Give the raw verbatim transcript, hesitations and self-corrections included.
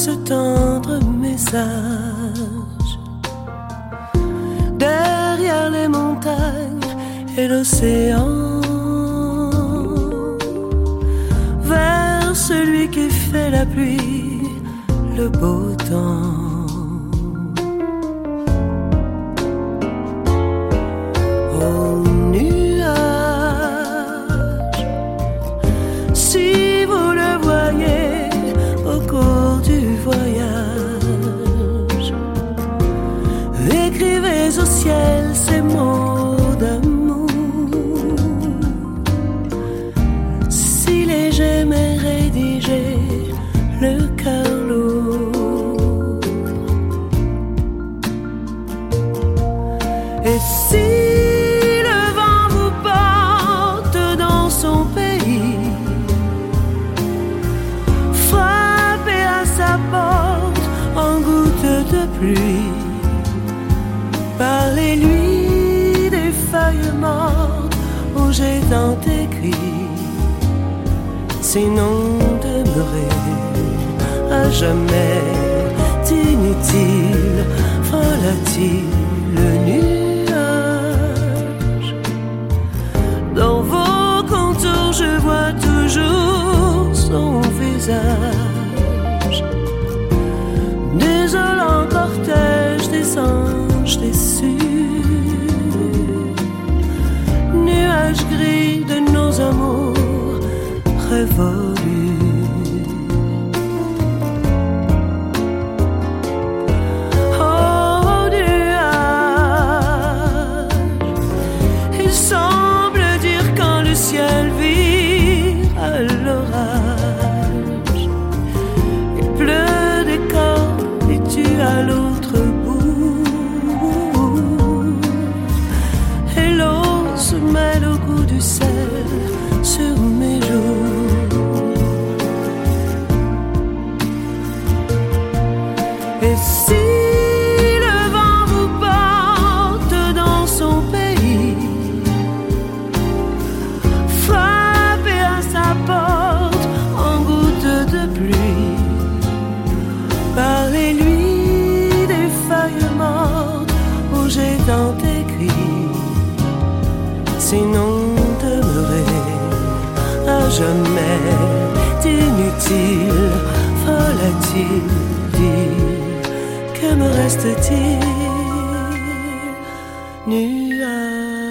ce tendre message. Derrière les montagnes et l'océan, vers celui qui fait la pluie, le beau temps. Au nuage, si vous le voyez au cours du voyage, écrivez au ciel ces mots d'amour. Si léger mais rédigé, le cœur lourd. Et si le vent vous porte dans son pays, frappez à sa porte en gouttes de pluie. Parlez-lui des feuilles mortes où j'ai tant écrit. Sinon demeurez à jamais inutile, volatile nuage. Dans vos contours je vois toujours son visage. Désolant cortège des anges déçus, nuages gris de nos amours révolus. Oh nuage, il semble dire quand le ciel vire à l'orage. Il pleut des corps et tu à l'autre bout, et l'eau se mêle au goût du sel sur mes joues. Et si le vent vous porte dans son pays, frappez à sa porte en gouttes de pluie. Parlez-lui des feuilles mortes où j'ai tant écrit. Sinon demeurez à jamais inutile, volatile. Que me reste-t-il? Nuage.